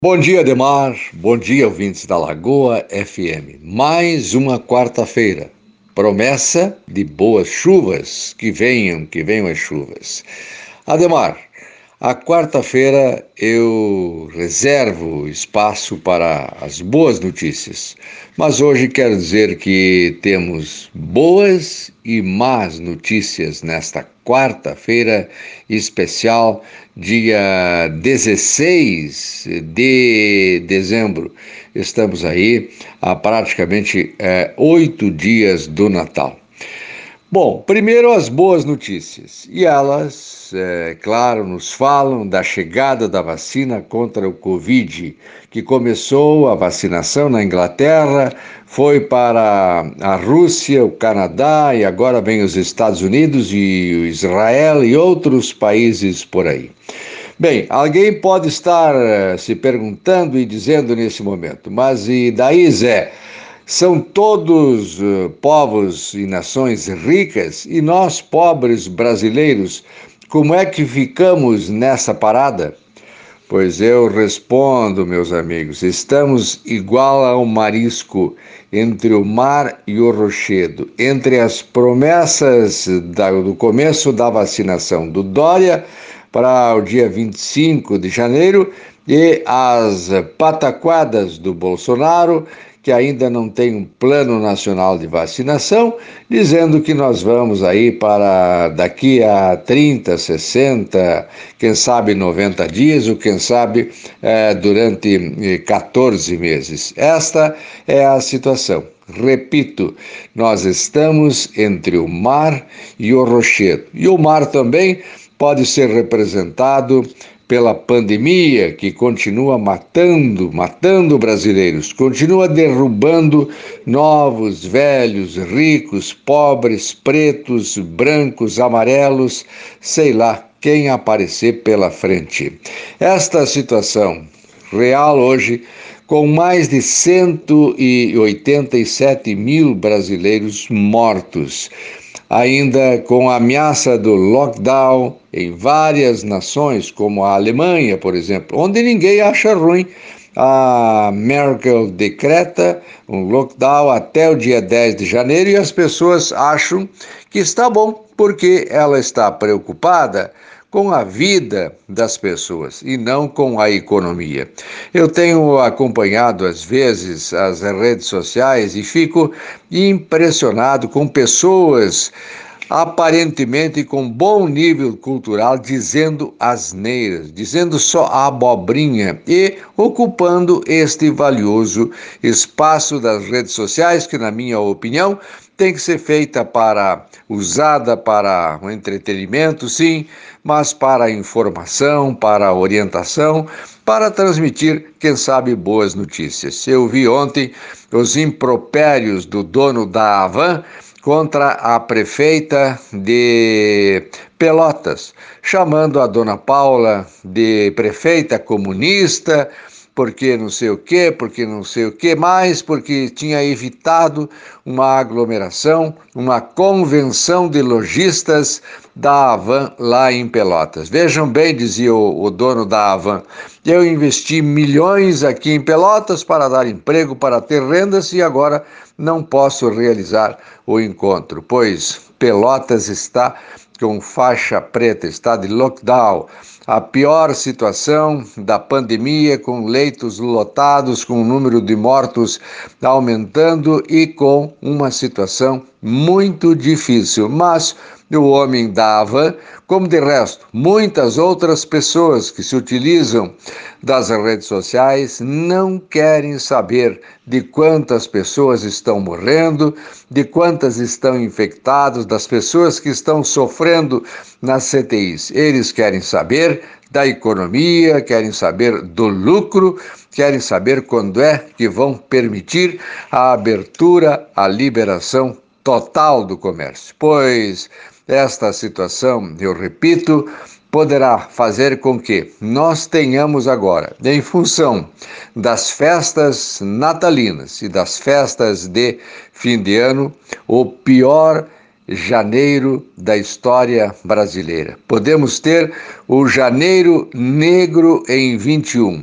Bom dia, Ademar. Bom dia, ouvintes da Lagoa FM. Mais uma quarta-feira. Promessa de boas chuvas. Que venham as chuvas. Ademar, a quarta-feira eu reservo espaço para as boas notícias. Mas hoje quero dizer que temos boas e más notícias nesta quarta-feira especial, dia 16 de dezembro. Estamos aí há praticamente 8 dias do Natal. Bom, primeiro as boas notícias. E elas, claro, nos falam da chegada da vacina contra o Covid, que começou a vacinação na Inglaterra, foi para a Rússia, o Canadá e agora vem os Estados Unidos e o Israel e outros países por aí. Bem, alguém pode estar se perguntando e dizendo nesse momento, mas e daí, Zé? São todos povos e nações ricas e nós, pobres brasileiros, como é que ficamos nessa parada? Pois eu respondo, meus amigos, estamos igual ao marisco entre o mar e o rochedo, entre as promessas do começo da vacinação do Dória para o dia 25 de janeiro e as pataquadas do Bolsonaro, que ainda não tem um plano nacional de vacinação, dizendo que nós vamos aí para daqui a 30, 60, quem sabe 90 dias, ou quem sabe durante 14 meses. Esta é a situação. Repito, nós estamos entre o mar e o rochedo. E o mar também pode ser representado pela pandemia que continua matando brasileiros, continua derrubando novos, velhos, ricos, pobres, pretos, brancos, amarelos, sei lá quem aparecer pela frente. Esta situação real hoje, com mais de 187 mil brasileiros mortos, ainda com a ameaça do lockdown em várias nações, como a Alemanha, por exemplo, onde ninguém acha ruim. A Merkel decreta um lockdown até o dia 10 de janeiro e as pessoas acham que está bom, porque ela está preocupada com a vida das pessoas e não com a economia. Eu tenho acompanhado às vezes as redes sociais e fico impressionado com pessoas aparentemente com bom nível cultural, dizendo asneiras, dizendo só abobrinha e ocupando este valioso espaço das redes sociais, que, na minha opinião, tem que ser usada para o entretenimento, sim, mas para a informação, para a orientação, para transmitir, quem sabe, boas notícias. Eu vi ontem os impropérios do dono da Havan contra a prefeita de Pelotas, chamando a dona Paula de prefeita comunista, porque não sei o que mais, porque tinha evitado uma aglomeração, uma convenção de lojistas da Havan lá em Pelotas. Vejam bem, dizia o dono da Havan, eu investi milhões aqui em Pelotas para dar emprego, para ter rendas e agora não posso realizar o encontro, pois Pelotas está com faixa preta, está de lockdown. A pior situação da pandemia, com leitos lotados, com o número de mortos aumentando e com uma situação muito difícil. Mas o homem dava, como de resto, muitas outras pessoas que se utilizam das redes sociais não querem saber de quantas pessoas estão morrendo, de quantas estão infectadas, das pessoas que estão sofrendo nas CTIs. Eles querem saber da economia, querem saber do lucro, querem saber quando é que vão permitir a abertura, a liberação total do comércio. Pois esta situação, eu repito, poderá fazer com que nós tenhamos agora, em função das festas natalinas e das festas de fim de ano, o pior janeiro da história brasileira. Podemos ter o janeiro negro em 21,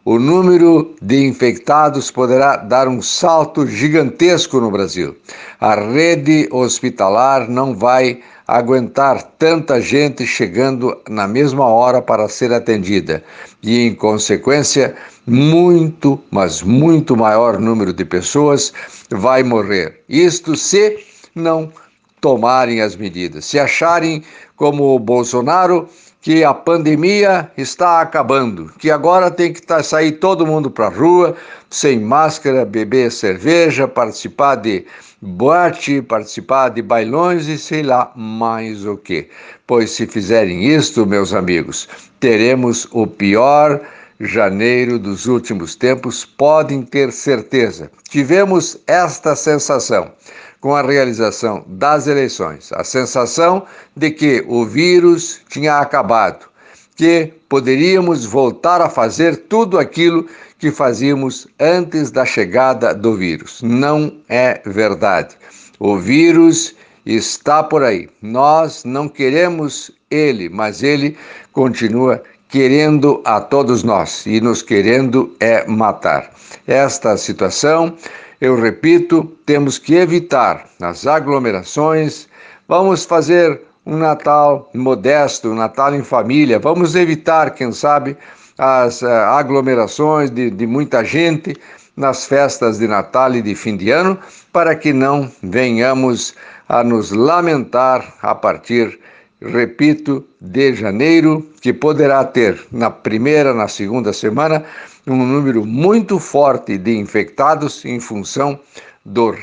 o número de infectados poderá dar um salto gigantesco no Brasil. A rede hospitalar não vai aguentar tanta gente chegando na mesma hora para ser atendida e, em consequência, muito, mas muito maior número de pessoas vai morrer. Isto se não tomarem as medidas, se acharem como o Bolsonaro que a pandemia está acabando, que agora tem que sair todo mundo para a rua, sem máscara, beber cerveja, participar de boate, participar de bailões e sei lá mais o que. Pois se fizerem isto, meus amigos, teremos o pior janeiro dos últimos tempos, podem ter certeza. Tivemos esta sensação com a realização das eleições, a sensação de que o vírus tinha acabado, que poderíamos voltar a fazer tudo aquilo que fazíamos antes da chegada do vírus. Não é verdade. O vírus está por aí. Nós não queremos ele, mas ele continua querendo a todos nós e nos querendo matar. Esta situação, eu repito, temos que evitar as aglomerações. Vamos fazer um Natal modesto, um Natal em família. Vamos evitar, quem sabe, as aglomerações de muita gente nas festas de Natal e de fim de ano, para que não venhamos a nos lamentar a partir, repito, de janeiro, que poderá ter na primeira, na segunda semana, um número muito forte de infectados em função do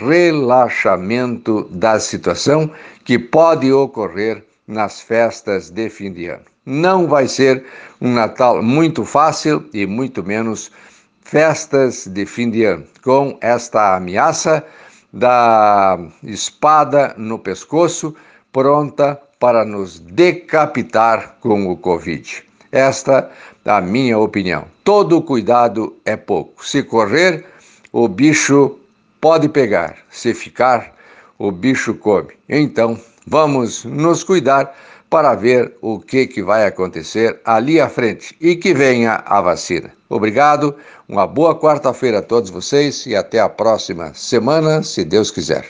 relaxamento da situação que pode ocorrer nas festas de fim de ano. Não vai ser um Natal muito fácil e muito menos festas de fim de ano, com esta ameaça da espada no pescoço, pronta para nos decapitar com o Covid. Esta é a minha opinião. Todo cuidado é pouco. Se correr, o bicho pode pegar. Se ficar, o bicho come. Então, vamos nos cuidar para ver o que vai acontecer ali à frente e que venha a vacina. Obrigado, uma boa quarta-feira a todos vocês e até a próxima semana, se Deus quiser.